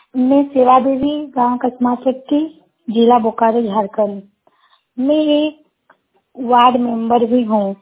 मैं सेवा देवी, गांव कसमा चट्टी, जिला बोकारो, झारखंड। मैं एक वार्ड मेंबर भी हूँ,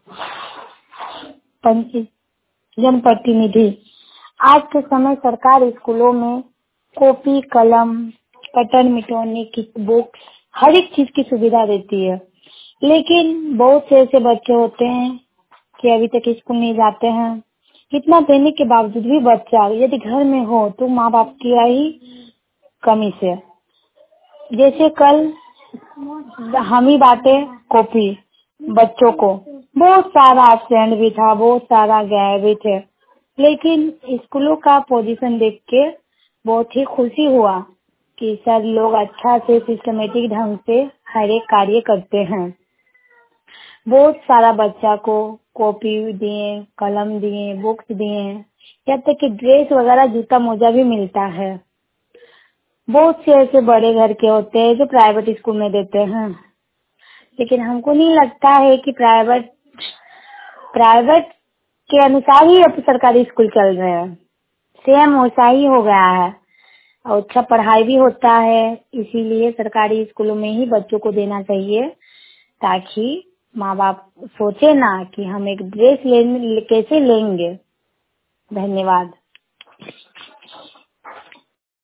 जनप्रतिनिधि। आज के समय सरकार स्कूलों में कॉपी, कलम, कटर, मिटाने की बुक्स, हर एक चीज की सुविधा देती है। लेकिन बहुत से ऐसे बच्चे होते हैं कि अभी तक स्कूल नहीं जाते हैं। इतना देने के बावजूद भी बच्चा यदि घर में हो तो माँ बाप की ही कमी से, जैसे कल हम ही बांटे कॉपी बच्चों को, बहुत सारा एब्सेंट भी था, बहुत सारा गए भी थे। लेकिन स्कूलों का पोजीशन देख के बहुत ही खुशी हुआ कि सर लोग अच्छा से सिस्टमेटिक ढंग से हर एक कार्य करते हैं। बहुत सारा बच्चा को कॉपी दिए, कलम दिए, बुक्स दिए, यहाँ तक कि ड्रेस वगैरह, जूता मोजा भी मिलता है। बहुत से ऐसे बड़े घर के होते हैं जो प्राइवेट स्कूल में देते हैं, लेकिन हमको नहीं लगता है कि प्राइवेट प्राइवेट के अनुसार ही अब सरकारी स्कूल चल रहे हैं। सेम वैसा ही हो गया है और अच्छा पढ़ाई भी होता है। इसीलिए सरकारी स्कूलों में ही बच्चों को देना चाहिए, ताकि माँ बाप सोचे ना कि हम एक ड्रेस कैसे लेंगे। धन्यवाद।